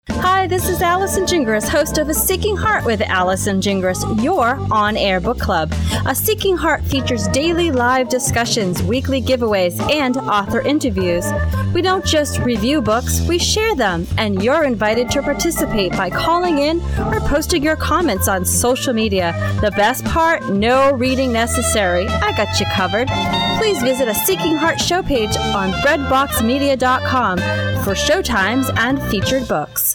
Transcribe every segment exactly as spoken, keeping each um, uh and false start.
Hi, this is Allison Gingras, host of A Seeking Heart with Allison Gingras, your on-air book club. A Seeking Heart features daily live discussions, weekly giveaways, and author interviews. We don't just review books, we share them, and you're invited to participate by calling in or posting your comments on social media. The best part, no reading necessary. I got you covered. Please visit A Seeking Heart show page on bread box media dot com for showtimes and featured books.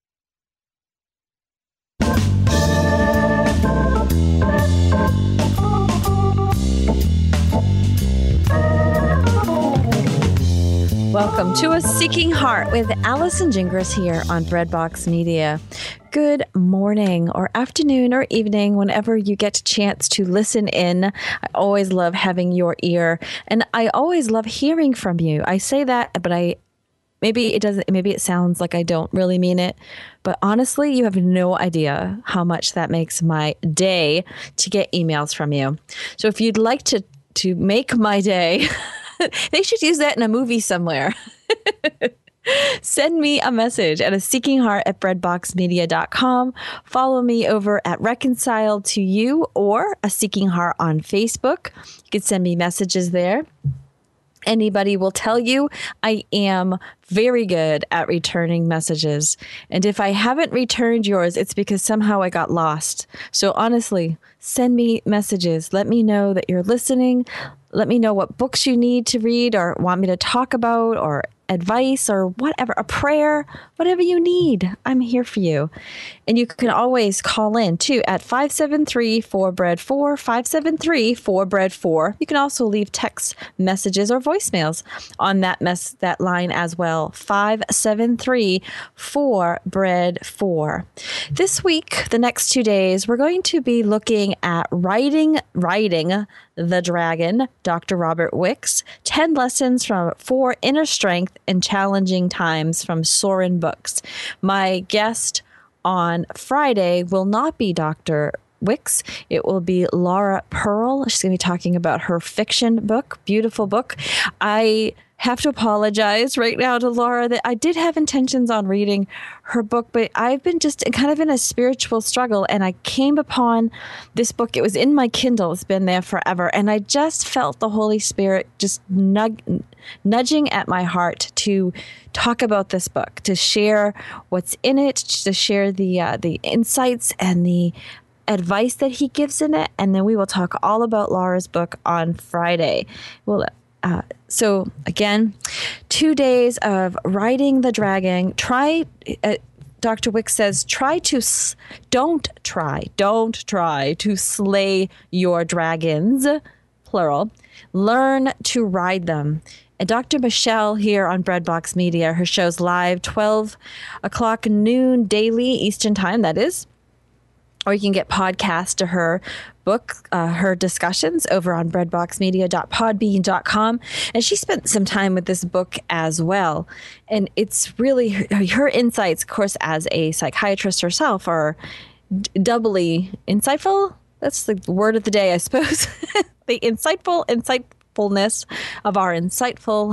Welcome to A Seeking Heart with Allison Gingras here on Breadbox Media. Good morning or afternoon or evening, whenever you get a chance to listen in. I always love having your ear, and I always love hearing from you. I say that, but I maybe it doesn't. Maybe it sounds like I don't really mean it, but honestly, you have no idea how much that makes my day to get emails from you. So if you'd like to to make my day. They should use that in a movie somewhere. Send me a message at a seeking heart at breadbox media dot com. Follow me over at Reconciled to You or A Seeking Heart on Facebook. You can send me messages there. Anybody will tell you I am very good at returning messages. And if I haven't returned yours, it's because somehow I got lost. So honestly, send me messages. Let me know that you're listening. Let me know what books you need to read or want me to talk about or advice or whatever, a prayer, whatever you need. I'm here for you. And you can always call in too at five seven three, four bread four, five seven three, four bread four. You can also leave text messages or voicemails on that mess that line as well. five seven three, four bread four. This week, the next two days, we're going to be looking at writing, writing the Dragon, Doctor Robert Wicks, ten Lessons from for Inner Strength in Challenging Times from Soren Books. My guest on Friday will not be Doctor Wicks. It will be Laura Pearl. She's going to be talking about her fiction book, beautiful book. I have to apologize right now to Laura that I did have intentions on reading her book, but I've been just kind of in a spiritual struggle, and I came upon this book. It was in my Kindle. It's been there forever, and I just felt the Holy Spirit just nug- nudging at my heart to talk about this book, to share what's in it, to share the uh, the insights and the advice that he gives in it, and then we will talk all about Laura's book on Friday. Well. Uh, so again, two days of writing the dragon. Try, uh, Doctor Wicks says, try to, s- don't try, don't try to slay your dragons, plural. Learn to ride them. And Doctor Michelle here on Breadbox Media, her show's live twelve o'clock noon daily Eastern time, that is. Or you can get podcasts to her book, uh, her discussions over on breadbox media dot podbean dot com. And she spent some time with this book as well. And it's really her, her insights, of course, as a psychiatrist herself, are d- doubly insightful. That's the word of the day, I suppose. The insightful insightfulness of our insightful.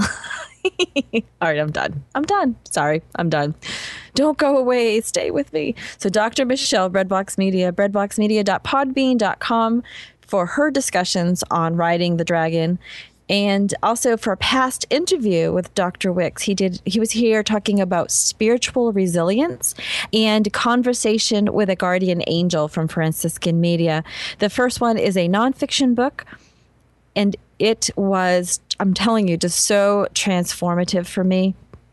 All right, I'm done. I'm done. Sorry, I'm done. Don't go away. Stay with me. So Doctor Michelle, Breadbox Media, breadbox media dot podbean dot com for her discussions on Riding the Dragon. And also for a past interview with Doctor Wicks, he did. He was here talking about spiritual resilience and conversation with a guardian angel from Franciscan Media. The first one is a nonfiction book, and it was, I'm telling you, just so transformative for me.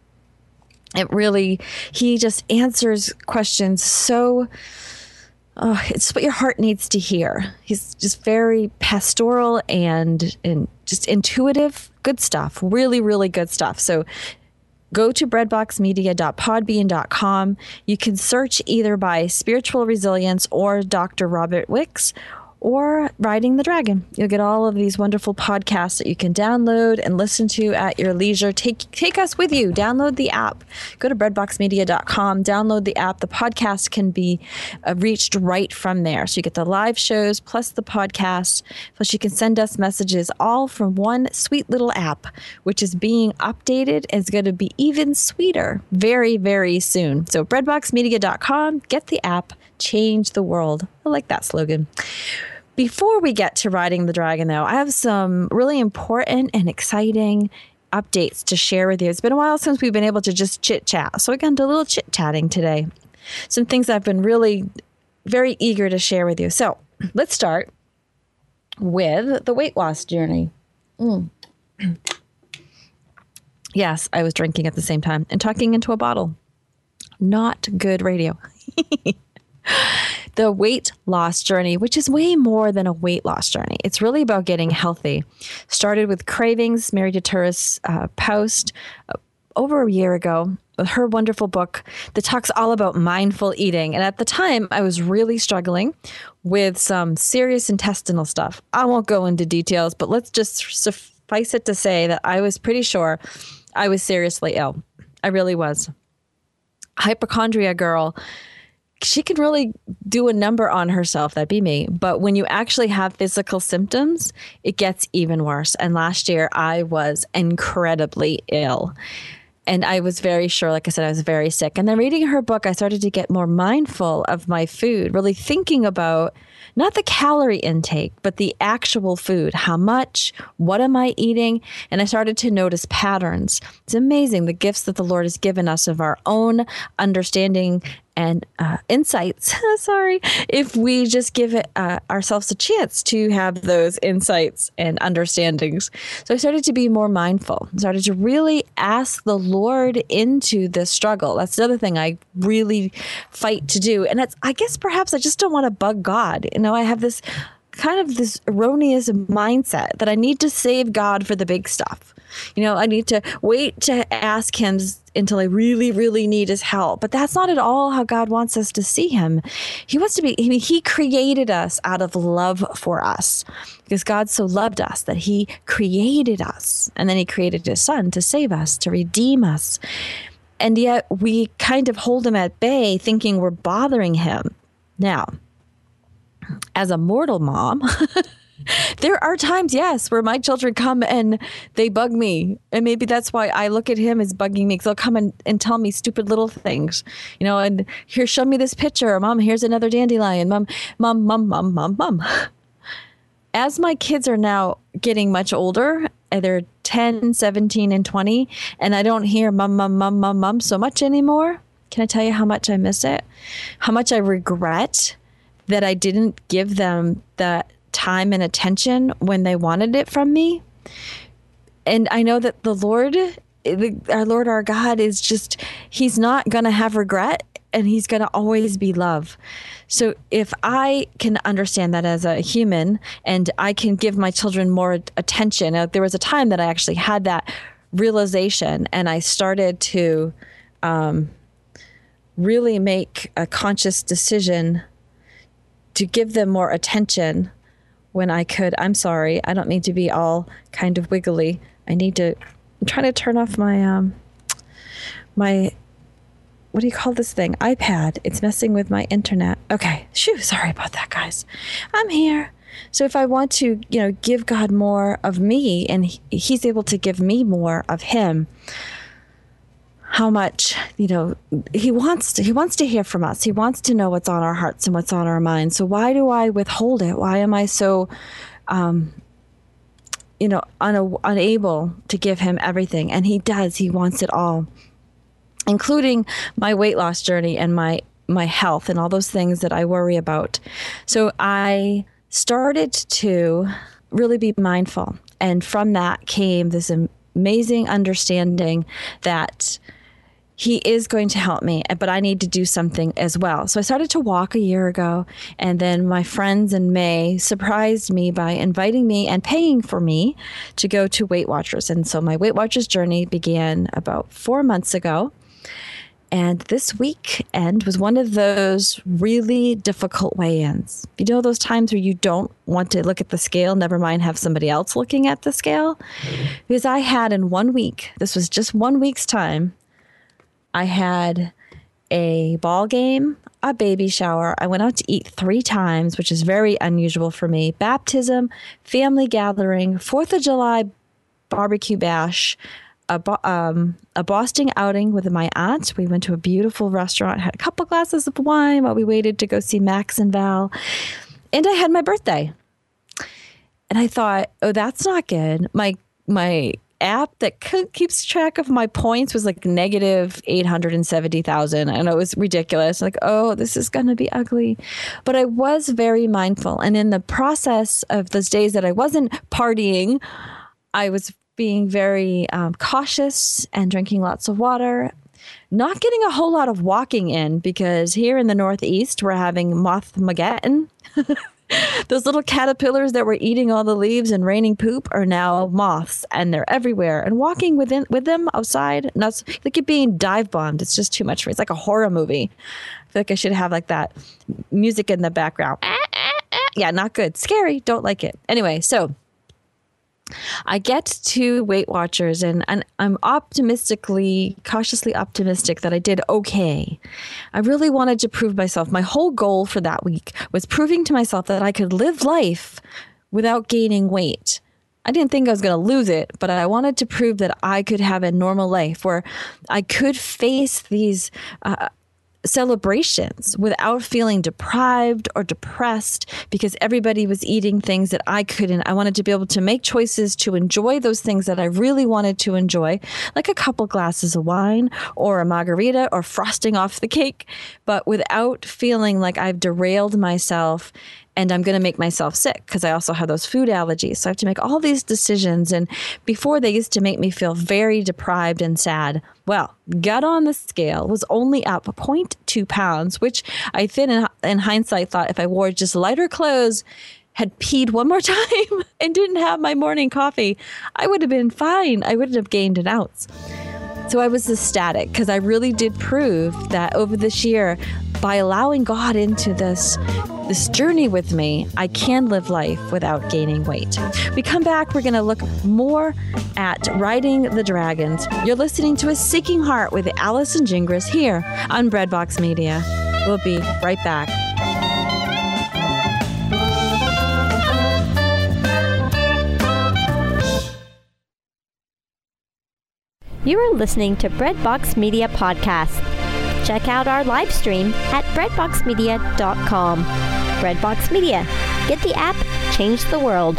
It really, he just answers questions so, oh, it's what your heart needs to hear. He's just very pastoral and, and just intuitive. Good stuff. Really, really good stuff. So go to breadbox media dot podbean dot com. You can search either by Spiritual Resilience or Doctor Robert Wicks, or Riding the Dragon. You'll get all of these wonderful podcasts that you can download and listen to at your leisure. Take take us with you. Download the app. Go to bread box media dot com. Download the app. The podcast can be uh, reached right from there. So you get the live shows plus the podcast. Plus you can send us messages all from one sweet little app, which is being updated and is going to be even sweeter very, very soon. So bread box media dot com. Get the app. Change the world. I like that slogan. Before we get to Riding the Dragon, though, I have some really important and exciting updates to share with you. It's been a while since we've been able to just chit chat. So we're going to do a little chit chatting today. Some things I've been really very eager to share with you. So let's start with the weight loss journey. Mm. Yes, I was drinking at the same time and talking into a bottle. Not good radio. The weight loss journey, which is way more than a weight loss journey. It's really about getting healthy. Started with Cravings, Mary DeTurris uh, post uh, over a year ago with her wonderful book that talks all about mindful eating. And at the time, I was really struggling with some serious intestinal stuff. I won't go into details, but let's just suffice it to say that I was pretty sure I was seriously ill. I really was. Hypochondria girl. She can really do a number on herself. That'd be me. But when you actually have physical symptoms, it gets even worse. And last year I was incredibly ill. And I was very sure, like I said, I was very sick. And then reading her book, I started to get more mindful of my food, really thinking about not the calorie intake, but the actual food. How much? What am I eating? And I started to notice patterns. It's amazing the gifts that the Lord has given us of our own understanding and uh, insights. Sorry, if we just give it uh, ourselves a chance to have those insights and understandings. So I started to be more mindful. I started to really ask the Lord into this struggle. That's the other thing I really fight to do. And it's, I guess perhaps I just don't want to bug God. You know, I have this kind of this erroneous mindset that I need to save God for the big stuff. You know, I need to wait to ask him until I really, really need his help. But that's not at all how God wants us to see him. He wants to be, I mean, he created us out of love for us because God so loved us that he created us. And then he created his son to save us, to redeem us. And yet we kind of hold him at bay thinking we're bothering him. Now, as a mortal mom, there are times, yes, where my children come and they bug me. And maybe that's why I look at him as bugging me, because they'll come and, and tell me stupid little things, you know, and here, show me this picture. Mom, here's another dandelion. Mom, mom, mom, mom, mom, mom. As my kids are now getting much older, they're ten, seventeen, and twenty, and I don't hear mom, mom, mom, mom, mom so much anymore. Can I tell you how much I miss it? How much I regret that I didn't give them the time and attention when they wanted it from me. And I know that the Lord, the, our Lord, our God is just, he's not going to have regret and he's going to always be love. So if I can understand that as a human and I can give my children more attention, uh, there was a time that I actually had that realization and I started to um, really make a conscious decision to give them more attention when I could. I'm sorry. I don't need to be all kind of wiggly. I need to, I'm trying to turn off my, um, my, what do you call this thing? iPad. It's messing with my internet. Okay. Shoo. Sorry about that, guys. I'm here. So if I want to, you know, give God more of me and he, he's able to give me more of him, how much, you know, he wants to, he wants to hear from us. He wants to know what's on our hearts and what's on our minds. So why do I withhold it? Why am I so, um, you know, un- unable to give him everything? And he does, he wants it all, including my weight loss journey and my, my health and all those things that I worry about. So I started to really be mindful. And from that came this amazing understanding that he is going to help me, but I need to do something as well. So I started to walk a year ago, and then my friends in May surprised me by inviting me and paying for me to go to Weight Watchers. And so my Weight Watchers journey began about four months ago. And this weekend was one of those really difficult weigh-ins. You know those times where you don't want to look at the scale, never mind have somebody else looking at the scale? Because I had in one week, this was just one week's time, I had a ball game, a baby shower. I went out to eat three times, which is very unusual for me. Baptism, family gathering, fourth of July barbecue bash, a, um, a Boston outing with my aunt. We went to a beautiful restaurant, had a couple glasses of wine while we waited to go see Max and Val. And I had my birthday. And I thought, oh, that's not good. My my app that keeps track of my points was like negative eight hundred seventy thousand. And it was ridiculous. Like, oh, this is going to be ugly. But I was very mindful. And in the process of those days that I wasn't partying, I was being very um, cautious and drinking lots of water, not getting a whole lot of walking in because here in the Northeast, we're having Mothmageddon. Those little caterpillars that were eating all the leaves and raining poop are now moths, and they're everywhere. And walking within with them outside, not like you're being dive bombed. It's just too much for me. It's like a horror movie. I feel like I should have like that music in the background. Yeah, not good. Scary. Don't like it. Anyway, so I get to Weight Watchers and, and I'm optimistically, cautiously optimistic that I did okay. I really wanted to prove myself. My whole goal for that week was proving to myself that I could live life without gaining weight. I didn't think I was going to lose it, but I wanted to prove that I could have a normal life where I could face these uh, celebrations without feeling deprived or depressed because everybody was eating things that I couldn't. I wanted to be able to make choices to enjoy those things that I really wanted to enjoy, like a couple glasses of wine or a margarita or frosting off the cake, but without feeling like I've derailed myself and I'm going to make myself sick because I also have those food allergies. So I have to make all these decisions. And before, they used to make me feel very deprived and sad. Well, got on the scale, was only up zero point two pounds, which I then in, in hindsight thought if I wore just lighter clothes, had peed one more time and didn't have my morning coffee, I would have been fine. I wouldn't have gained an ounce. So I was ecstatic because I really did prove that over this year, by allowing God into this, this journey with me, I can live life without gaining weight. We come back, we're going to look more at riding the dragons. You're listening to A Seeking Heart with Allison Gingras here on Breadbox Media. We'll be right back. You are listening to Breadbox Media Podcast. Check out our live stream at breadbox media dot com. Breadbox Media. Get the app, change the world.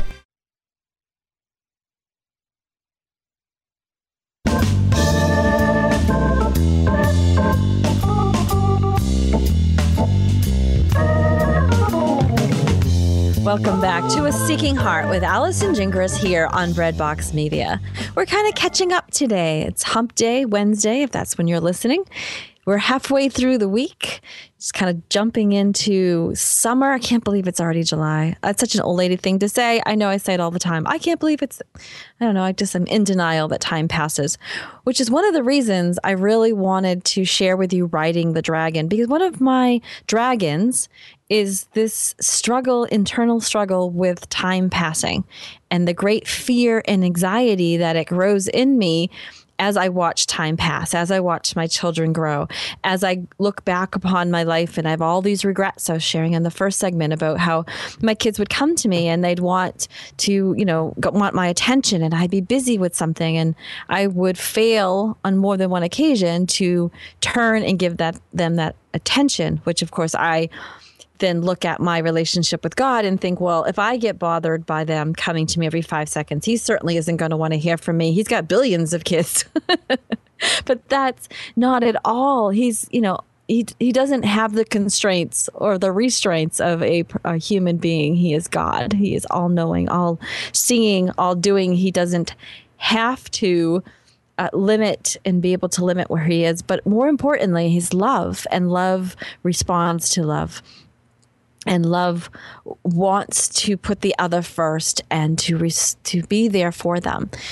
Welcome back to A Seeking Heart with Allison Gingras here on Breadbox Media. We're kind of catching up today. It's Hump Day, Wednesday, if that's when you're listening. We're halfway through the week, just kind of jumping into summer. I can't believe it's already July. That's such an old lady thing to say. I know I say it all the time. I can't believe it's, I don't know, I just am in denial that time passes, which is one of the reasons I really wanted to share with you Riding the Dragon, because one of my dragons is this struggle, internal struggle with time passing and the great fear and anxiety that it grows in me as I watch time pass, as I watch my children grow, as I look back upon my life and I have all these regrets. I was sharing in the first segment about how my kids would come to me and they'd want to, you know, want my attention and I'd be busy with something and I would fail on more than one occasion to turn and give that them that attention, which of course I then look at my relationship with God and think, well, if I get bothered by them coming to me every five seconds, he certainly isn't going to want to hear from me. He's got billions of kids. But that's not at all. He's, you know, he he doesn't have the constraints or the restraints of a, a human being. He is God. He is all knowing, all seeing, all doing. He doesn't have to Uh, limit and be able to limit where he is. But more importantly, he's love, and love responds to love. And love wants to put the other first and to res- to be there for them.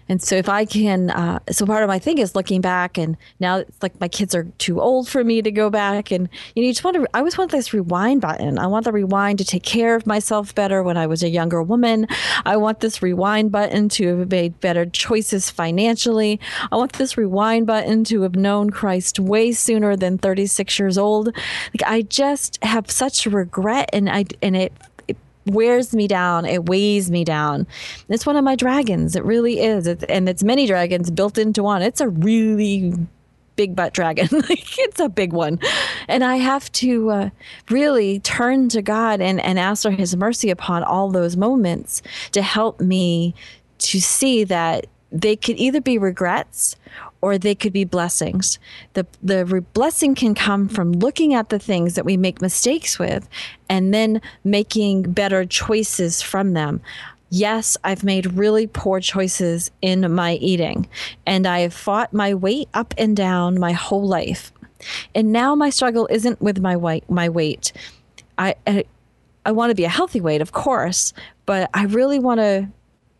And so if I can, uh, so part of my thing is looking back, and now it's like my kids are too old for me to go back. And you know, you just want to, I always want this rewind button. I want the rewind to take care of myself better when I was a younger woman. I want this rewind button to have made better choices financially. I want this rewind button to have known Christ way sooner than thirty-six years old. Like, I just have such regret, and I, and it, wears me down. It weighs me down. It's one of my dragons. It really is. It's, and it's many dragons built into one. It's a really big butt dragon. Like, it's a big one. And I have to uh, really turn to God and, and ask for his mercy upon all those moments to help me to see that they could either be regrets or they could be blessings. The the re- blessing can come from looking at the things that we make mistakes with and then making better choices from them. Yes, I've made really poor choices in my eating, and I have fought my weight up and down my whole life. And now my struggle isn't with my weight. My weight. I I, I want to be a healthy weight, of course, but I really want to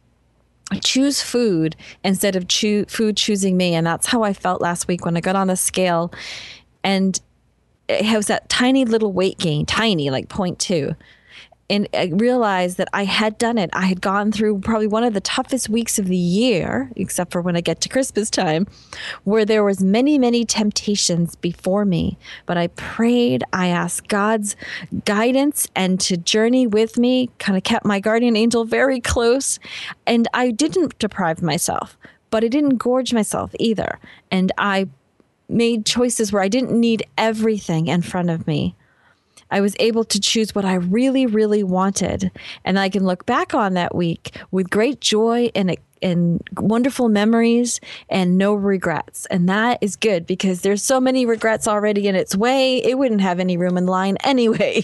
choose food instead of choo- food choosing me. And that's how I felt last week when I got on the scale, and it was that tiny little weight gain, tiny, like zero point two. And I realized that I had done it. I had gone through probably one of the toughest weeks of the year, except for when I get to Christmas time, where there was many, many temptations before me. But I prayed, I asked God's guidance and to journey with me, kind of kept my guardian angel very close. And I didn't deprive myself, but I didn't gorge myself either. And I made choices where I didn't need everything in front of me. I was able to choose what I really, really wanted. And I can look back on that week with great joy and, and wonderful memories and no regrets. And that is good, because there's so many regrets already in its way. It wouldn't have any room in line anyway.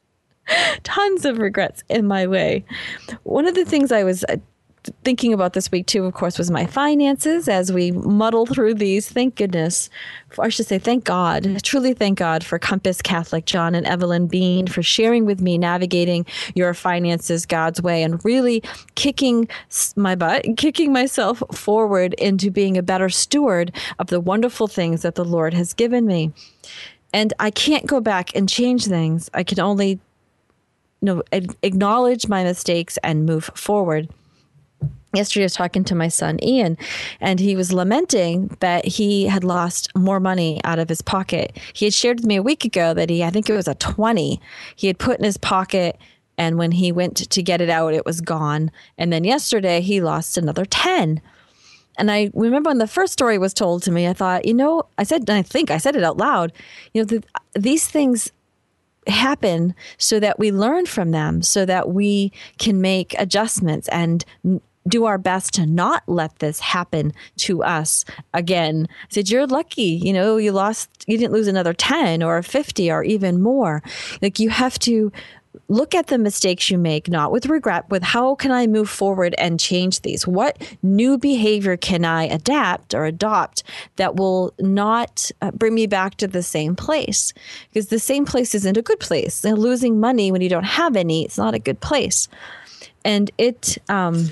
Tons of regrets in my way. One of the things I was thinking about this week too, of course, was my finances as we muddle through these. Thank goodness, I should say thank God, truly thank God for Compass Catholic, John and Evelyn Bean, for sharing with me navigating your finances God's way and really kicking my butt, kicking myself forward into being a better steward of the wonderful things that the Lord has given me. And I can't go back and change things. I can only, you know, acknowledge my mistakes and move forward. Yesterday, I was talking to my son, Ian, and he was lamenting that he had lost more money out of his pocket. He had shared with me a week ago that he, I think it was a twenty, he had put in his pocket, and when he went to get it out, it was gone. And then yesterday, he lost another ten. And I remember when the first story was told to me, I thought, you know, I said, and I think I said it out loud, you know, the, these things happen so that we learn from them, so that we can make adjustments and do our best to not let this happen to us again. I said, you're lucky, you know, you lost, you didn't lose another ten or fifty or even more. Like, you have to look at the mistakes you make, not with regret, with how can I move forward and change these? What new behavior can I adapt or adopt that will not uh, bring me back to the same place? Because the same place isn't a good place. And losing money when you don't have any, it's not a good place. And it, um,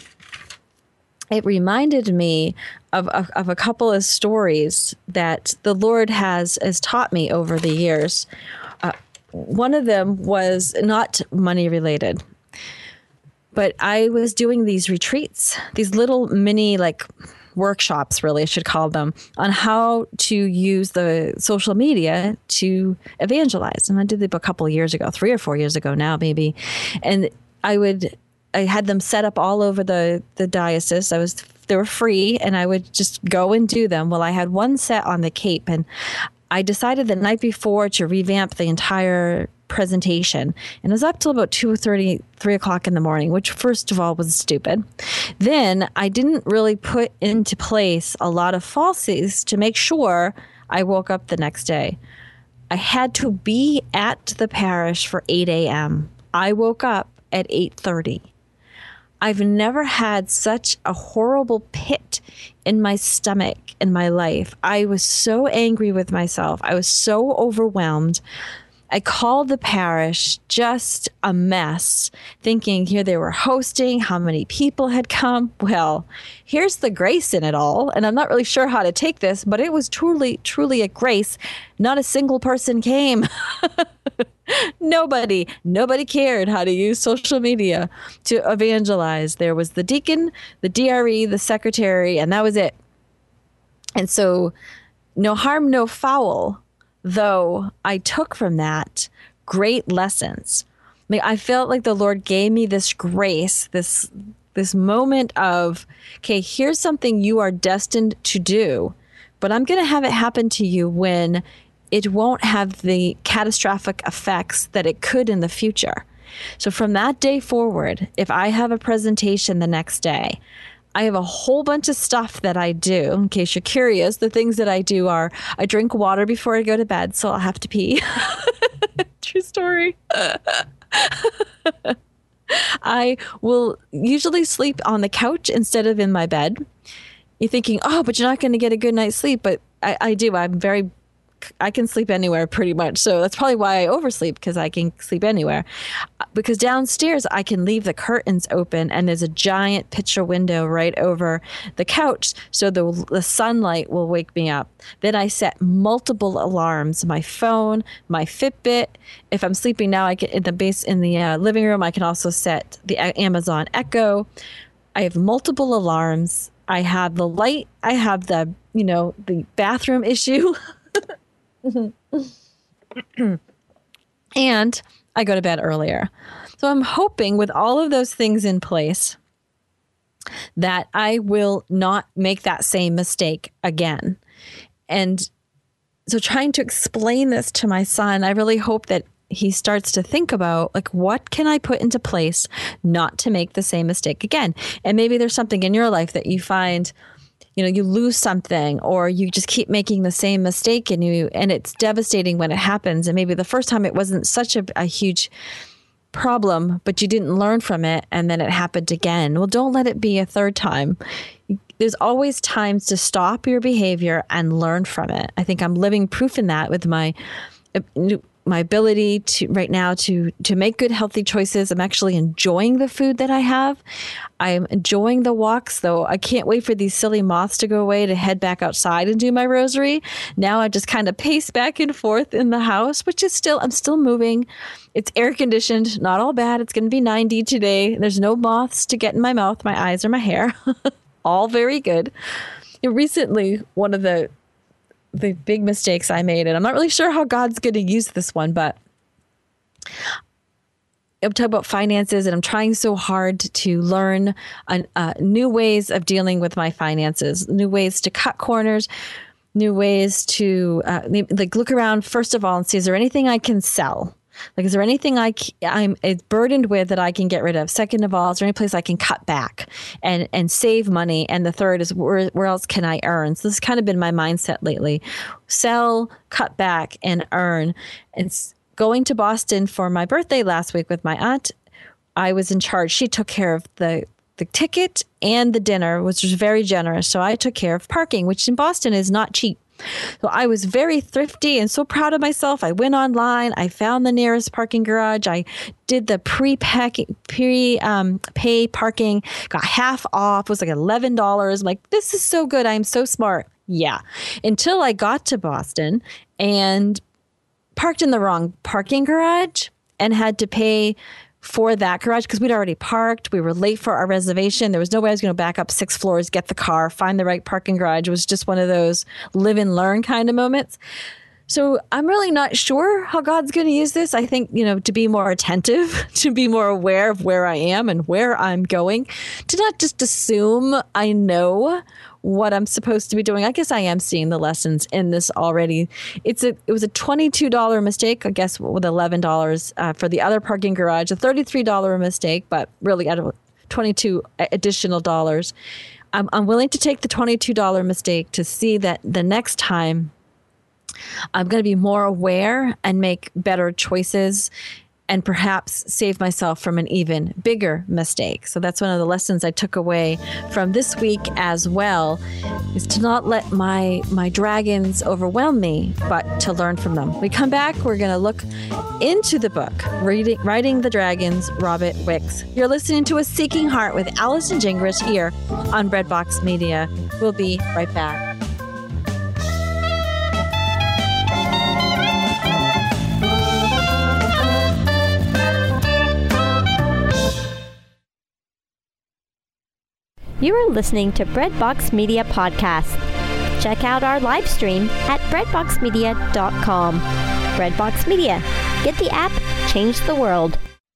It reminded me of, of, of a couple of stories that the Lord has, has taught me over the years. Uh, one of them was not money related, but I was doing these retreats, these little mini like workshops, really, I should call them, on how to use the social media to evangelize. And I did them a couple of years ago, three or four years ago now, maybe. And I would... I had them set up all over the, the diocese. I was, they were free, and I would just go and do them. Well, I had one set on the Cape, and I decided the night before to revamp the entire presentation. And it was up till about two thirty, three o'clock in the morning, which first of all was stupid. Then I didn't really put into place a lot of falsies to make sure I woke up the next day. I had to be at the parish for eight a.m. I woke up at eight thirty. I've never had such a horrible pit in my stomach in my life. I was so angry with myself. I was so overwhelmed. I called the parish, just a mess, thinking here they were hosting, how many people had come. Well, here's the grace in it all. And I'm not really sure how to take this, but it was truly, truly a grace. Not a single person came. Nobody, nobody cared how to use social media to evangelize. There was the deacon, the D R E, the secretary, and that was it. And so no harm, no foul. Though I took from that great lessons. I mean, I felt like the Lord gave me this grace, this this moment of, okay, here's something you are destined to do, but I'm going to have it happen to you when it won't have the catastrophic effects that it could in the future. So from that day forward, if I have a presentation the next day, I have a whole bunch of stuff that I do. In case you're curious, the things that I do are I drink water before I go to bed, so I'll have to pee. True story. I will usually sleep on the couch instead of in my bed. You're thinking, oh, but you're not going to get a good night's sleep. But I, I do. I'm very I can sleep anywhere pretty much. So that's probably why I oversleep, because I can sleep anywhere. Because downstairs, I can leave the curtains open and there's a giant picture window right over the couch. So the, the sunlight will wake me up. Then I set multiple alarms, my phone, my Fitbit. If I'm sleeping now, I get in the base in the uh, living room, I can also set the Amazon Echo. I have multiple alarms. I have the light. I have the, you know, the bathroom issue. And I go to bed earlier. So I'm hoping with all of those things in place that I will not make that same mistake again. And so trying to explain this to my son, I really hope that he starts to think about, like, what can I put into place not to make the same mistake again? And maybe there's something in your life that you find, you know, you lose something or you just keep making the same mistake and you, and it's devastating when it happens. And maybe the first time it wasn't such a, a huge problem, but you didn't learn from it. And then it happened again. Well, don't let it be a third time. There's always times to stop your behavior and learn from it. I think I'm living proof in that with my my ability to right now to to make good, healthy choices. I'm actually enjoying the food that I have. I'm enjoying the walks, though. I can't wait for these silly moths to go away to head back outside and do my rosary. Now I just kind of pace back and forth in the house, which is still, I'm still moving. It's air conditioned, not all bad. It's going to be ninety today. There's no moths to get in my mouth, my eyes, or my hair. All very good. Recently, one of the the big mistakes I made, and I'm not really sure how God's going to use this one, but I'm talking about finances, and I'm trying so hard to learn uh, uh, new ways of dealing with my finances, new ways to cut corners, new ways to uh, like look around first of all and see, is there anything I can sell? Like, is there anything I, I'm burdened with that I can get rid of? Second of all, is there any place I can cut back and, and save money? And the third is, where, where else can I earn? So this has kind of been my mindset lately. Sell, cut back, and earn. And going to Boston for my birthday last week with my aunt, I was in charge. She took care of the the ticket and the dinner, which was very generous. So I took care of parking, which in Boston is not cheap. So I was very thrifty and so proud of myself. I went online. I found the nearest parking garage. I did the pre-pay pre, um, pay parking, got half off. It was like eleven dollars. I'm like, this is so good. I'm so smart. Yeah. Until I got to Boston and parked in the wrong parking garage and had to pay for that garage because we'd already parked. We were late for our reservation. There was no way I was going to back up six floors, get the car, find the right parking garage. It was just one of those live and learn kind of moments. So I'm really not sure how God's going to use this. I think, you know, to be more attentive, to be more aware of where I am and where I'm going, to not just assume I know what I'm supposed to be doing. I guess I am seeing the lessons in this already. It's a it was a twenty-two dollars mistake, I guess, with eleven dollars uh, for the other parking garage, a thirty-three dollars mistake, but really out of twenty-two additional dollars. I'm, I'm willing to take the twenty-two dollars mistake to see that the next time I'm going to be more aware and make better choices and perhaps save myself from an even bigger mistake. So that's one of the lessons I took away from this week as well, is to not let my my dragons overwhelm me, but to learn from them. When we come back, we're going to look into the book, Reading, Riding the Dragons, Robert Wicks. You're listening to A Seeking Heart with Allison Gingras here on Breadbox Media. We'll be right back. You are listening to Breadbox Media Podcast. Check out our live stream at breadbox media dot com. Breadbox Media. Get the app, change the world.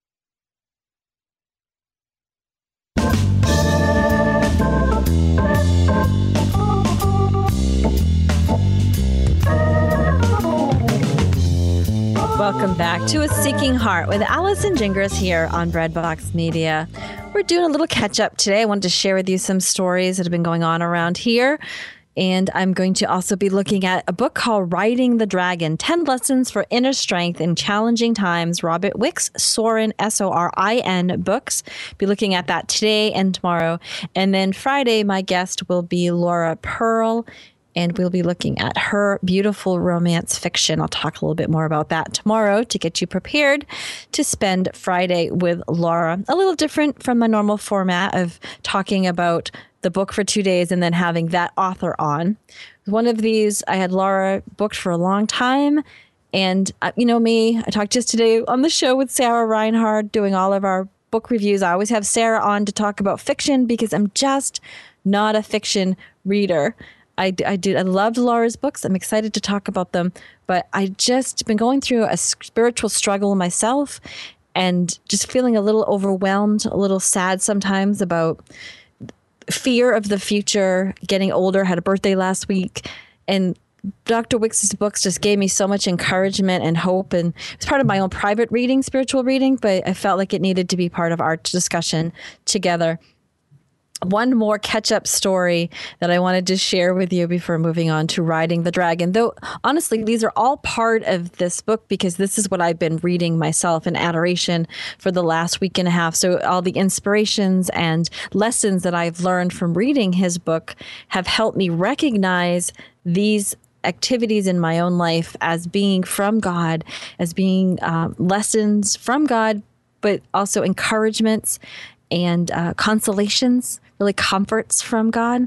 Welcome back to A Seeking Heart with Allison Gingras here on Breadbox Media. We're doing a little catch up today. I wanted to share with you some stories that have been going on around here. And I'm going to also be looking at a book called Riding the Dragon, ten Lessons for Inner Strength in Challenging Times, Robert Wicks, Sorin, S O R I N books. Be looking at that today and tomorrow. And then Friday, my guest will be Laura Pearl, and we'll be looking at her beautiful romance fiction. I'll talk a little bit more about that tomorrow to get you prepared to spend Friday with Laura. A little different from my normal format of talking about the book for two days and then having that author on. One of these, I had Laura booked for a long time. And uh, you know me, I talked just today on the show with Sarah Reinhard doing all of our book reviews. I always have Sarah on to talk about fiction because I'm just not a fiction reader. I, I did. I loved Laura's books. I'm excited to talk about them, but I just been going through a spiritual struggle myself and just feeling a little overwhelmed, a little sad sometimes about fear of the future, getting older. Had a birthday last week, and Doctor Wicks' books just gave me so much encouragement and hope. And it's part of my own private reading, spiritual reading, but I felt like it needed to be part of our discussion together. One more catch-up story that I wanted to share with you before moving on to Riding the Dragon. Though, honestly, these are all part of this book because this is what I've been reading myself in adoration for the last week and a half. So all the inspirations and lessons that I've learned from reading his book have helped me recognize these activities in my own life as being from God, as being um, lessons from God, but also encouragements and uh, consolations, really comforts from God.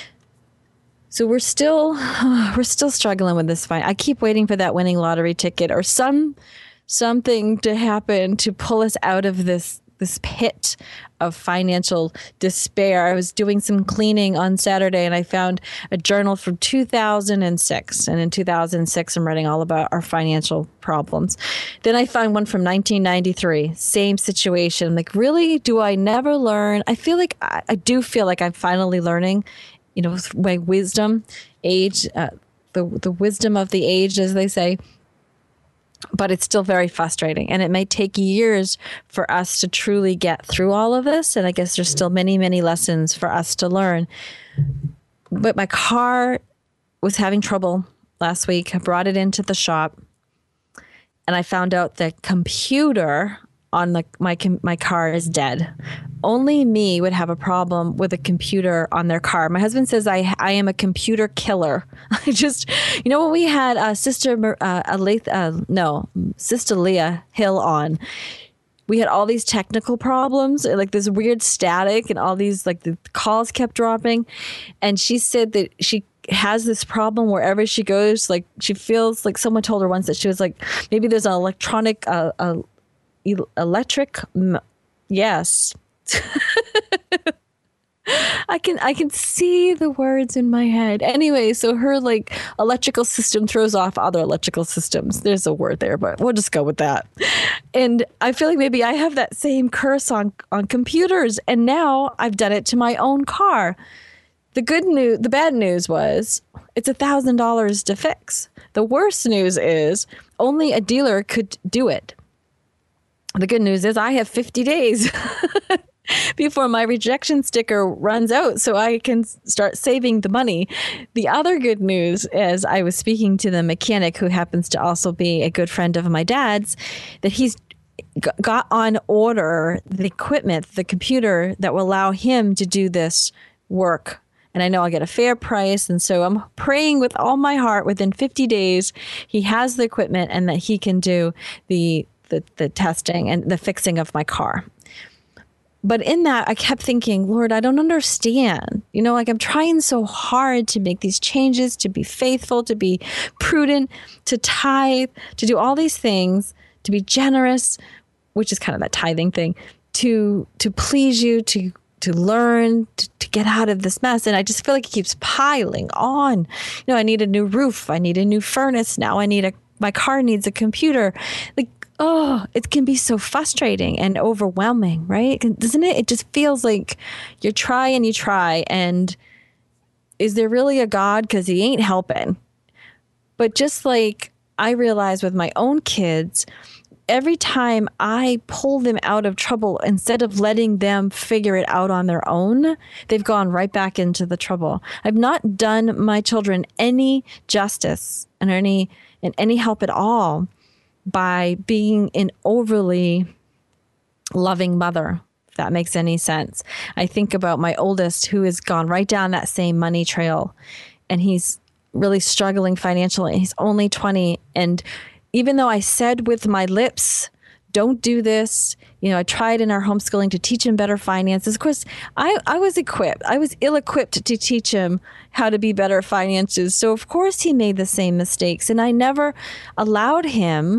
So we're still we're still struggling with this fight. I keep waiting for that winning lottery ticket or some something to happen to pull us out of this this pit of financial despair. I was doing some cleaning on Saturday and I found a journal from two thousand six. And in two thousand six, I'm writing all about our financial problems. Then I found one from nineteen ninety-three, same situation. Like, really, do I never learn? I feel like I, I do feel like I'm finally learning, you know, my wisdom, age, uh, the, the wisdom of the age, as they say. But it's still very frustrating, and it may take years for us to truly get through all of this. And I guess there's still many, many lessons for us to learn. But my car was having trouble last week. I brought it into the shop, and I found out the computer on the, my my car is dead. Only me would have a problem with a computer on their car. My husband says I I am a computer killer. I just, you know, when we had uh, Sister uh, Aleth, uh, no, Sister Leah Hill on, we had all these technical problems, like this weird static, and all these like the calls kept dropping. And she said that she has this problem wherever she goes. Like, she feels like someone told her once that she was like, maybe there's an electronic, uh, uh, electric, yes. I can I can see the words in my head. Anyway, so her like electrical system throws off other electrical systems. There's a word there, but we'll just go with that. And I feel like maybe I have that same curse on on computers, and now I've done it to my own car. The good news, the bad news was it's a thousand dollars to fix. The worst news is only a dealer could do it. The good news is I have fifty days before my rejection sticker runs out so I can start saving the money. The other good news is I was speaking to the mechanic, who happens to also be a good friend of my dad's, that he's g- got on order the equipment, the computer that will allow him to do this work. And I know I'll get a fair price. And so I'm praying with all my heart within fifty days, he has the equipment and that he can do the, the, the testing and the fixing of my car. But in that, I kept thinking, Lord, I don't understand. You know, like I'm trying so hard to make these changes, to be faithful, to be prudent, to tithe, to do all these things, to be generous, which is kind of that tithing thing, to to please you, to to learn, to, to get out of this mess. And I just feel like it keeps piling on. You know, I need a new roof. I need a new furnace. Now I need a, my car needs a computer. Like, oh, it can be so frustrating and overwhelming, right? Doesn't it? It just feels like you try and you try. And is there really a God? Because he ain't helping. But just like I realize with my own kids, every time I pull them out of trouble, instead of letting them figure it out on their own, they've gone right back into the trouble. I've not done my children any justice and any and any help at all by being an overly loving mother, if that makes any sense. I think about my oldest, who has gone right down that same money trail, and he's really struggling financially. He's only twenty. And even though I said with my lips, don't do this, you know, I tried in our homeschooling to teach him better finances. Of course, I, I was equipped. I was ill-equipped to teach him how to be better finances. So of course he made the same mistakes. And I never allowed him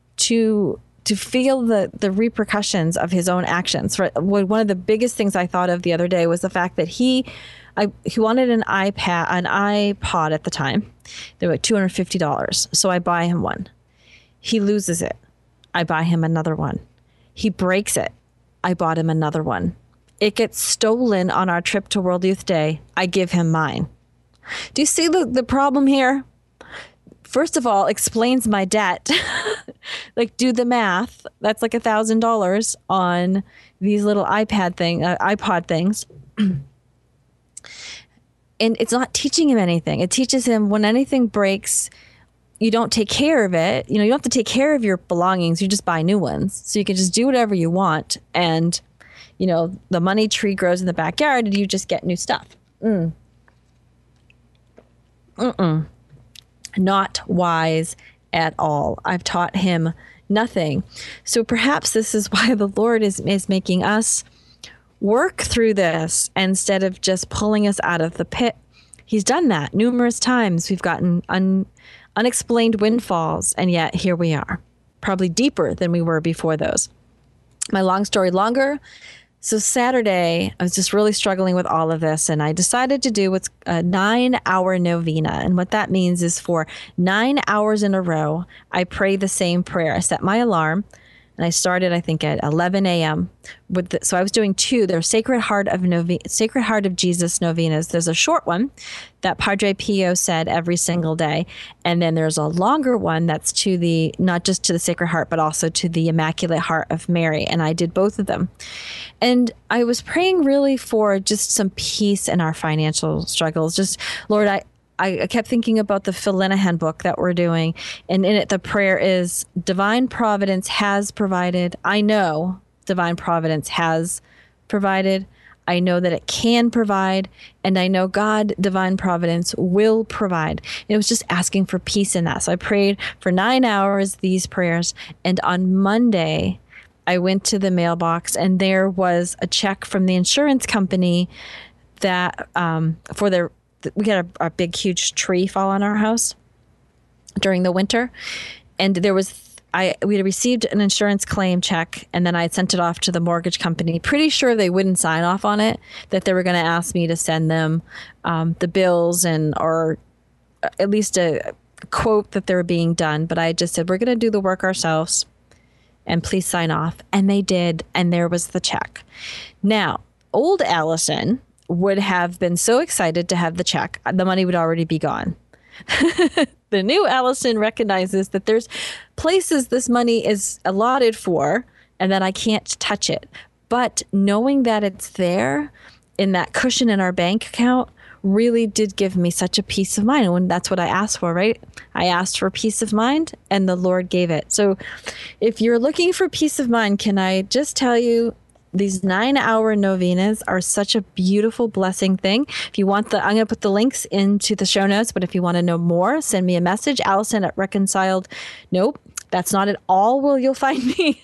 to to feel the, the repercussions of his own actions. One of the biggest things I thought of the other day was the fact that he I, he wanted an iPad, an iPod at the time. They were two hundred fifty dollars. So I buy him one. He loses it. I buy him another one. He breaks it. I bought him another one. It gets stolen on our trip to World Youth Day. I give him mine. Do you see the, the problem here? First of all, explains my debt. Like, do the math. That's like a thousand dollars on these little iPad thing, uh, iPod things. And it's not teaching him anything. It teaches him when anything breaks, you don't take care of it. You know, you don't have to take care of your belongings. You just buy new ones. So you can just do whatever you want. And, you know, the money tree grows in the backyard and you just get new stuff. Mm. Mm-mm. Not wise at all. I've taught him nothing. So perhaps this is why the Lord is, is making us work through this instead of just pulling us out of the pit. He's done that numerous times. We've gotten un, unexplained windfalls, and yet here we are, probably deeper than we were before those. My long story longer. So Saturday, I was just really struggling with all of this, and I decided to do what's a nine-hour novena. And what that means is for nine hours in a row, I pray the same prayer. I set my alarm, and I started, I think, at eleven a.m. with the, so I was doing two. There's Sacred Heart of Nove- Sacred Heart of Jesus novenas. There's a short one that Padre Pio said every single day, and then there's a longer one that's to the not just to the Sacred Heart, but also to the Immaculate Heart of Mary. And I did both of them, and I was praying really for just some peace in our financial struggles. Just, Lord, I. I kept thinking about the Phil Linehan book that we're doing. And in it, the prayer is, divine providence has provided. I know divine providence has provided. I know that it can provide. And I know God, divine providence, will provide. And it was just asking for peace in that. So I prayed for nine hours, these prayers. And on Monday, I went to the mailbox and there was a check from the insurance company that um, for their we had a, a big, huge tree fall on our house during the winter. And there was, I, we had received an insurance claim check, and then I had sent it off to the mortgage company. Pretty sure they wouldn't sign off on it, that they were going to ask me to send them um, the bills and, or at least a quote that they were being done. But I just said, we're going to do the work ourselves and please sign off. And they did. And there was the check. Now, old Allison would have been so excited to have the check. The money would already be gone. The new Allison recognizes that there's places this money is allotted for and that I can't touch it. But knowing that it's there in that cushion in our bank account really did give me such a peace of mind. And that's what I asked for, right? I asked for peace of mind and the Lord gave it. So if you're looking for peace of mind, can I just tell you, these nine hour novenas are such a beautiful blessing thing. If you want the, I'm going to put the links into the show notes, but if you want to know more, send me a message, Allison at Reconciled. Nope, that's not at all where you'll find me.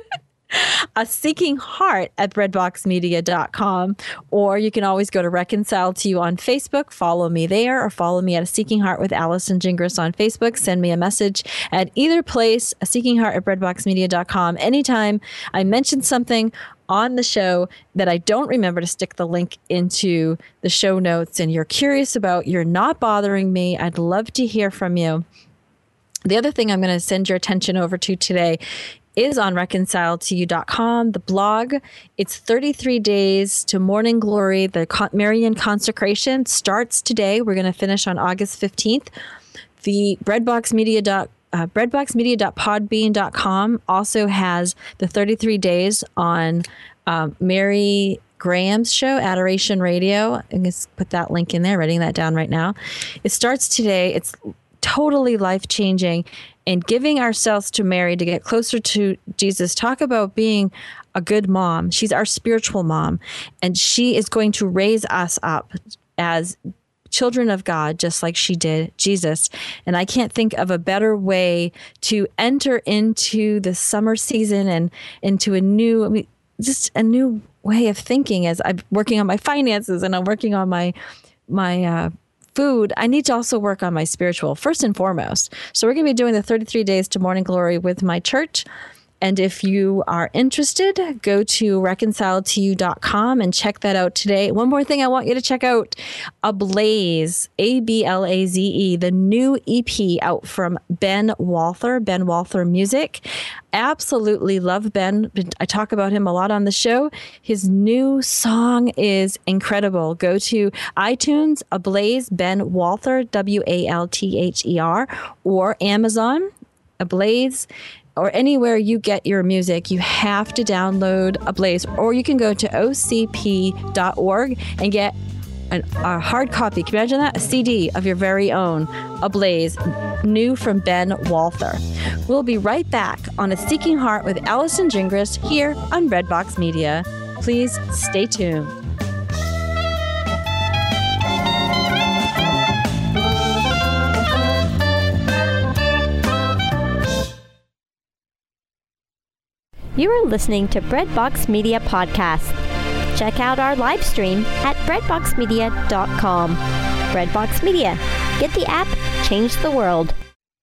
A Seeking Heart at breadbox media dot com, or you can always go to Reconcile to You on Facebook, follow me there, or follow me at A Seeking Heart with Allison Gingras on Facebook. Send me a message at either place, A Seeking Heart at breadbox media dot com. Anytime I mention something on the show that I don't remember to stick the link into the show notes and you're curious about, you're not bothering me, I'd love to hear from you. The other thing I'm going to send your attention over to today is on reconcile to you dot com, the blog. It's thirty-three days to morning glory. The Con- Marian consecration starts today. We're going to finish on August fifteenth. The breadbox media dot uh, breadbox media dot podbean dot com also has the thirty-three days on um, Mary Graham's show, Adoration Radio. I'm going to put that link in there, writing that down right now. It starts today. It's totally life-changing. And giving ourselves to Mary to get closer to Jesus. Talk about being a good mom. She's our spiritual mom, and she is going to raise us up as children of God, just like she did Jesus. And I can't think of a better way to enter into the summer season and into a new, I mean, just a new way of thinking as I'm working on my finances and I'm working on my, my, uh, food. I need to also work on my spiritual first and foremost. So we're going to be doing the thirty-three days to morning glory with my church. And if you are interested, go to reconcile to you dot com and check that out today. One more thing I want you to check out, Ablaze, A B L A Z E, the new E P out from Ben Walther, Ben Walther Music. Absolutely love Ben. I talk about him a lot on the show. His new song is incredible. Go to iTunes, Ablaze, Ben Walther, W A L T H E R, or Amazon, Ablaze, or anywhere you get your music. You have to download Ablaze, or you can go to O C P dot org and get an, a hard copy. Can you imagine that? A C D of your very own, Ablaze, new from Ben Walther. We'll be right back on A Seeking Heart with Allison Gingras here on Breadbox Media. Please stay tuned. You are listening to Breadbox Media Podcast. Check out our live stream at breadbox media dot com. Breadbox Media. Get the app, change the world.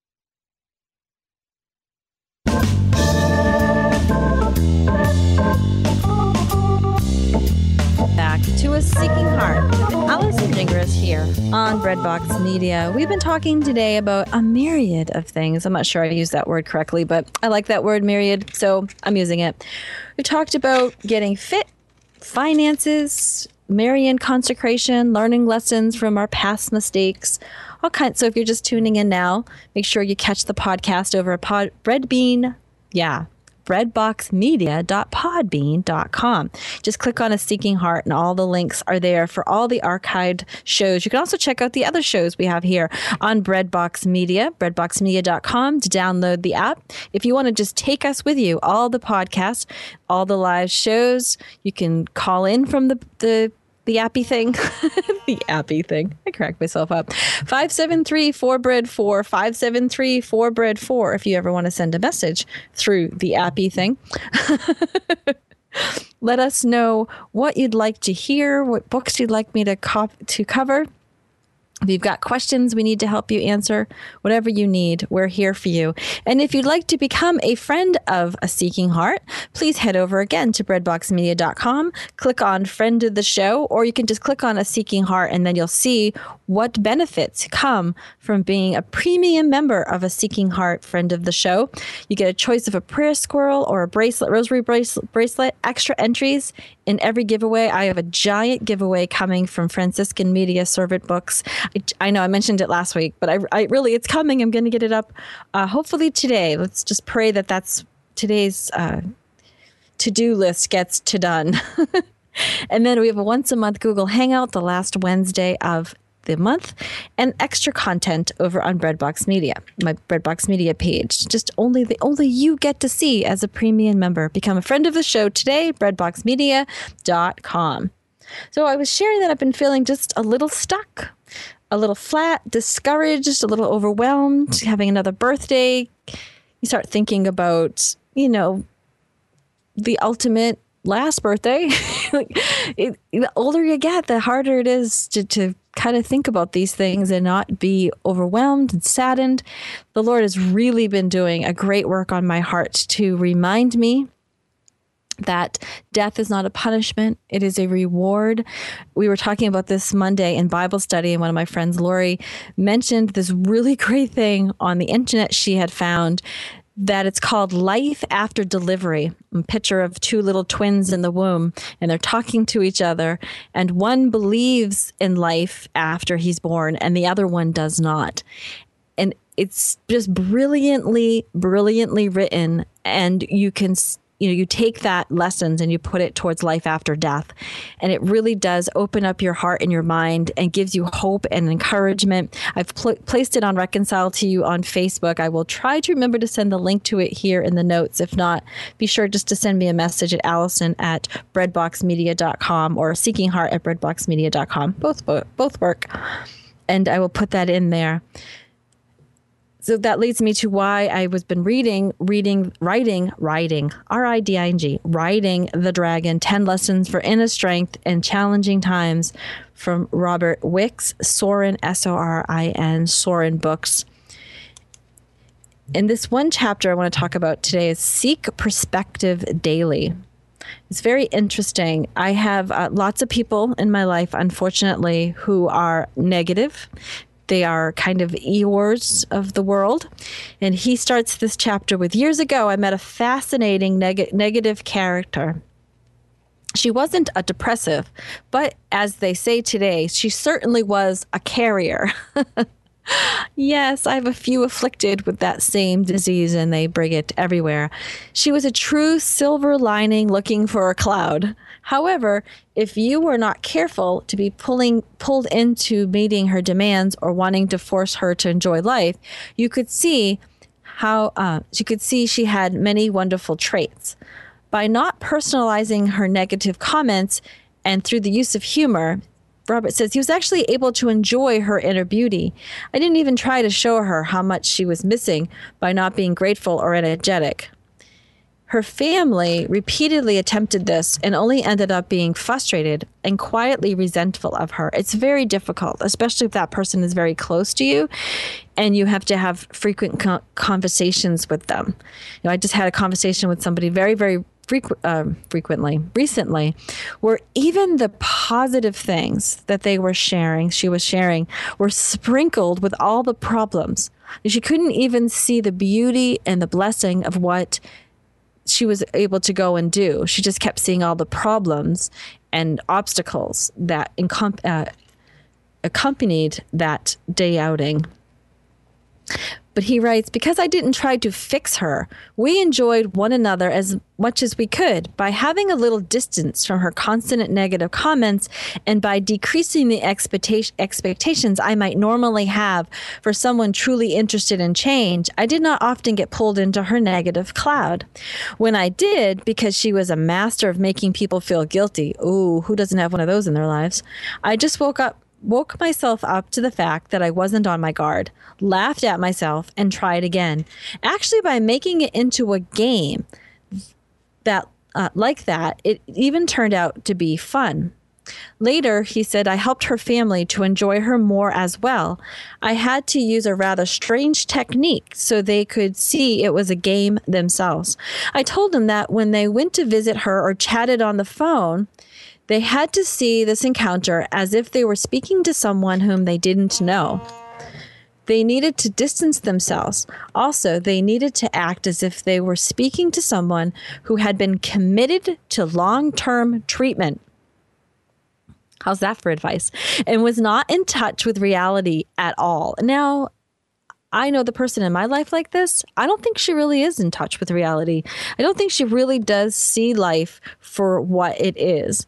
Back to A Seeking Heart with Allison Gingras here on Breadbox Media. We've been talking today about a myriad of things. I'm not sure I used that word correctly, but I like that word, myriad, so I'm using it. We talked about getting fit, finances, Marian consecration, learning lessons from our past mistakes, all kinds. So if you're just tuning in now, make sure you catch the podcast over at Pod, Breadbean. Yeah. breadbox media dot podbean dot com. Just click on A Seeking Heart and all the links are there for all the archived shows. You can also check out the other shows we have here on Breadbox Media, breadbox media dot com, to download the app. If you want to just take us with you, all the podcasts, all the live shows, you can call in from the, the The appy thing, the appy thing. I cracked myself up. five seven three four bread four, five seven three four bread four. If you ever want to send a message through the appy thing. Let us know what you'd like to hear, what books you'd like me to cop- to cover. If you've got questions we need to help you answer, whatever you need, we're here for you. And if you'd like to become a friend of A Seeking Heart, please head over again to breadbox media dot com, click on Friend of the Show, or you can just click on A Seeking Heart and then you'll see what benefits come from being a premium member of A Seeking Heart Friend of the Show. You get a choice of a prayer squirrel or a bracelet, rosary bracelet, bracelet, extra entries in every giveaway. I have a giant giveaway coming from Franciscan Media Servant Books. I, I know I mentioned it last week, but I, I really, it's coming. I'm going to get it up uh, hopefully today. Let's just pray that that's today's uh, to-do list gets to done. And then we have a once a month Google Hangout the last Wednesday of the month, and extra content over on Breadbox Media, my Breadbox Media page. Just only the only you get to see as a premium member. Become a friend of the show today, breadbox media dot com. So I was sharing that I've been feeling just a little stuck, a little flat, discouraged, a little overwhelmed, having another birthday. You start thinking about, you know, the ultimate last birthday. Like, it, the older you get, the harder it is to, to kind of think about these things and not be overwhelmed and saddened. The Lord has really been doing a great work on my heart to remind me that death is not a punishment. It is a reward. We were talking about this Monday in Bible study, and one of my friends, Lori, mentioned this really great thing on the internet she had found, that it's called Life After Delivery. A picture of two little twins in the womb, and they're talking to each other, and one believes in life after he's born and the other one does not. And it's just brilliantly, brilliantly written, and you can you know, you take that lessons and you put it towards life after death. And it really does open up your heart and your mind and gives you hope and encouragement. I've pl- placed it on Reconcile to You on Facebook. I will try to remember to send the link to it here in the notes. If not, be sure just to send me a message at Allison at breadbox media dot com or Seeking Heart at breadbox media dot com. Both, both work. And I will put that in there. So that leads me to why I was been reading, reading, writing, writing, R I D I N G, Riding the Dragon, ten Lessons for Inner Strength in Challenging Times from Robert Wicks, Sorin, S O R I N, Sorin Books. In this one chapter I want to talk about today is Seek Perspective Daily. It's very interesting. I have uh, lots of people in my life, unfortunately, who are negative. They are kind of Eeyores of the world. And he starts this chapter with, years ago, I met a fascinating neg- negative character. She wasn't a depressive, but as they say today, she certainly was a carrier. Yes, I have a few afflicted with that same disease, and they bring it everywhere. She was a true silver lining looking for a cloud. However, if you were not careful to be pulling pulled into meeting her demands or wanting to force her to enjoy life, you could see how uh, you could see she had many wonderful traits. By not personalizing her negative comments and through the use of humor, Robert says he was actually able to enjoy her inner beauty. I didn't even try to show her how much she was missing by not being grateful or energetic. Her family repeatedly attempted this and only ended up being frustrated and quietly resentful of her. It's very difficult, especially if that person is very close to you and you have to have frequent co- conversations with them. You know, I just had a conversation with somebody very, very frequ- uh, frequently, recently, where even the positive things that they were sharing, she was sharing, were sprinkled with all the problems. She couldn't even see the beauty and the blessing of what she was able to go and do. She just kept seeing all the problems and obstacles that encom- uh, accompanied that day outing. But he writes, because I didn't try to fix her, we enjoyed one another as much as we could by having a little distance from her constant negative comments and by decreasing the expectation, expectations I might normally have for someone truly interested in change. I did not often get pulled into her negative cloud. When I did, because she was a master of making people feel guilty, ooh, who doesn't have one of those in their lives? I just woke up woke myself up to the fact that I wasn't on my guard, laughed at myself, and tried again. Actually, by making it into a game that uh, like that, it even turned out to be fun. Later, he said, I helped her family to enjoy her more as well. I had to use a rather strange technique so they could see it was a game themselves. I told them that when they went to visit her or chatted on the phone, they had to see this encounter as if they were speaking to someone whom they didn't know. They needed to distance themselves. Also, they needed to act as if they were speaking to someone who had been committed to long-term treatment. How's that for advice? And was not in touch with reality at all. Now, I know the person in my life like this. I don't think she really is in touch with reality. I don't think she really does see life for what it is.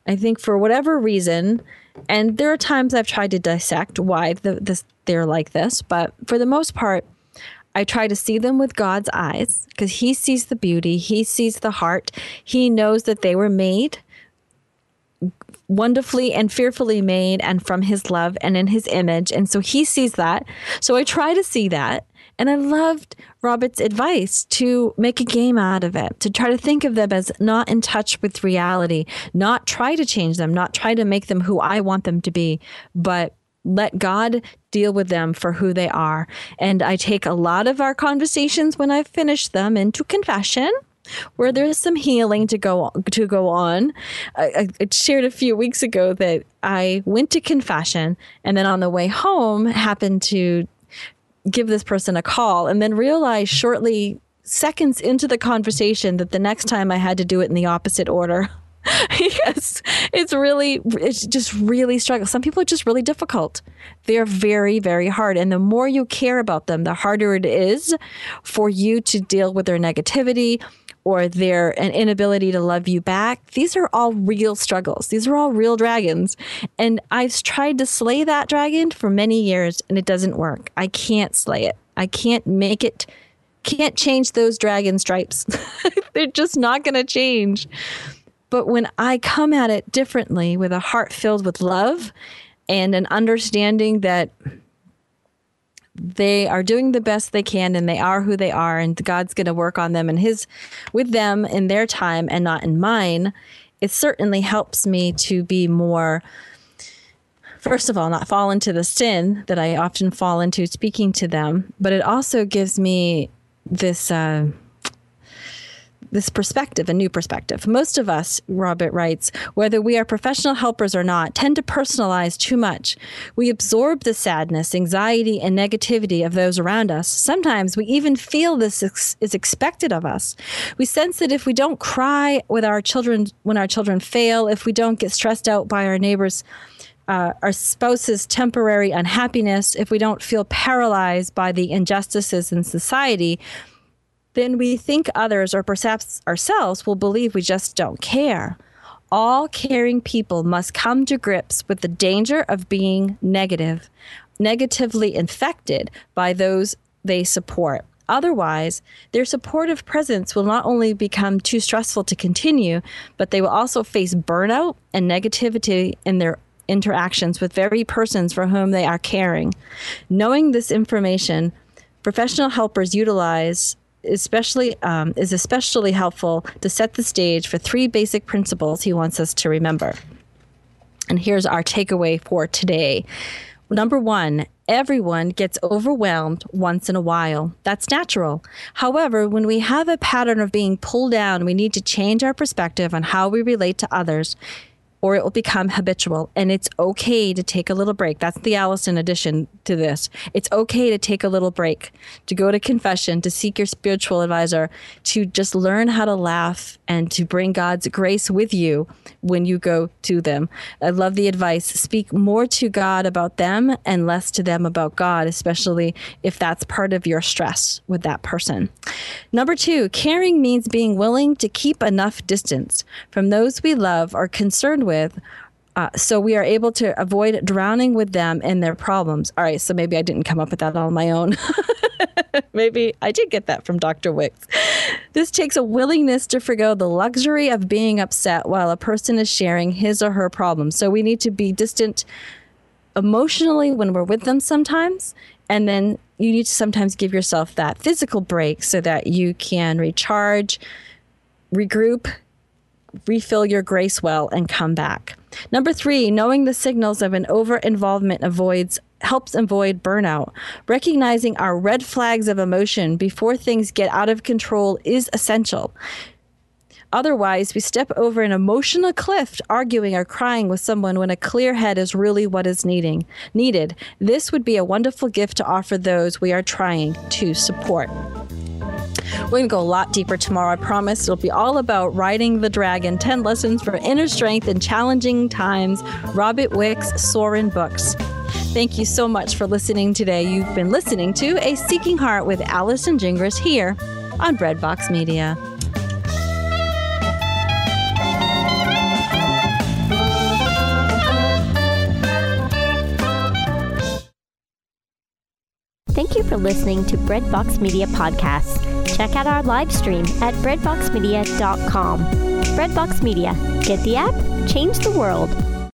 I think for whatever reason, and there are times I've tried to dissect why the, this, they're like this, but for the most part, I try to see them with God's eyes because he sees the beauty. He sees the heart. He knows that they were made wonderfully and fearfully made and from his love and in his image. And so he sees that. So I try to see that. And I loved Robert's advice to make a game out of it, to try to think of them as not in touch with reality, not try to change them, not try to make them who I want them to be, but let God deal with them for who they are. And I take a lot of our conversations when I've finished them into confession, where there's some healing to go to go on. I, I shared a few weeks ago that I went to confession and then on the way home happened to give this person a call and then realized shortly, seconds into the conversation, that the next time I had to do it in the opposite order. Yes, it's really, it's just really struggle. Some people are just really difficult. They're very, very hard. And the more you care about them, the harder it is for you to deal with their negativity or their an inability to love you back. These are all real struggles. These are all real dragons. And I've tried to slay that dragon for many years and it doesn't work. I can't slay it. I can't make it, can't change those dragon stripes. They're just not going to change. But when I come at it differently with a heart filled with love and an understanding that they are doing the best they can and they are who they are and God's going to work on them and his with them in their time and not in mine, it certainly helps me to be more, first of all, not fall into the sin that I often fall into speaking to them, but it also gives me this uh, this perspective, a new perspective. Most of us, Robert writes, whether we are professional helpers or not, tend to personalize too much. We absorb the sadness, anxiety, and negativity of those around us. Sometimes we even feel this ex- is expected of us. We sense that if we don't cry with our children when our children fail, if we don't get stressed out by our neighbors, uh, our spouse's temporary unhappiness, if we don't feel paralyzed by the injustices in society, then we think others or perhaps ourselves will believe we just don't care. All caring people must come to grips with the danger of being negative, negatively infected by those they support. Otherwise, their supportive presence will not only become too stressful to continue, but they will also face burnout and negativity in their interactions with very persons for whom they are caring. Knowing this information, professional helpers utilize especially um, is especially helpful to set the stage for three basic principles he wants us to remember. And here's our takeaway for today. Number one, everyone gets overwhelmed once in a while. That's natural. However, when we have a pattern of being pulled down, we need to change our perspective on how we relate to others, or it will become habitual. And it's okay to take a little break. That's the Allison addition to this. It's okay to take a little break, to go to confession, to seek your spiritual advisor, to just learn how to laugh and to bring God's grace with you when you go to them. I love the advice. Speak more to God about them and less to them about God, especially if that's part of your stress with that person. Number two, caring means being willing to keep enough distance from those we love or concerned with with, uh, so we are able to avoid drowning with them in their problems. All right, so maybe I didn't come up with that on my own. Maybe I did get that from Doctor Wicks. This takes a willingness to forgo the luxury of being upset while a person is sharing his or her problems. So we need to be distant emotionally when we're with them sometimes, and then you need to sometimes give yourself that physical break so that you can recharge, regroup, refill your grace well, and come back. Number three, knowing the signals of an over-involvement avoids helps avoid burnout. Recognizing our red flags of emotion before things get out of control is essential. Otherwise, we step over an emotional cliff, arguing or crying with someone when a clear head is really what is needing, needed. This would be a wonderful gift to offer those we are trying to support. We're going to go a lot deeper tomorrow, I promise. It'll be all about riding the dragon, ten lessons for inner strength in challenging times. Robert Wicks, Soarin' Books. Thank you so much for listening today. You've been listening to A Seeking Heart with Allison Gingras here on Breadbox Media. for listening to Breadbox Media Podcasts. Check out our live stream at breadbox media dot com. Breadbox Media. Get the app, change the world.